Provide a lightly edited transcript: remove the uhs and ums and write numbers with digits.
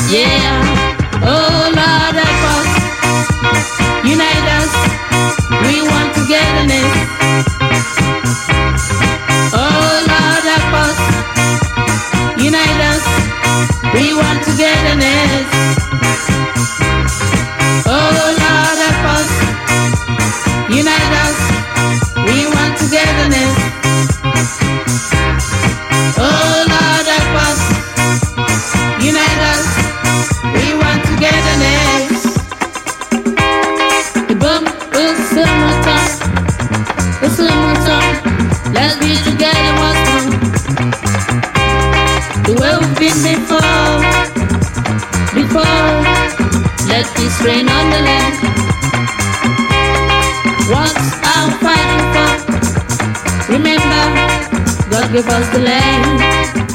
Yeah, oh Lord help us, unite us, we want togetherness. Oh Lord help us, unite us, we want togetherness. Oh Lord help us, unite us, we want togetherness. Oh Lord help us, unite us, we want togetherness. The boom, it's let's be together once more. The way we've been before, let peace reign on the land. What's our fighting for? Remember, God gave us the land.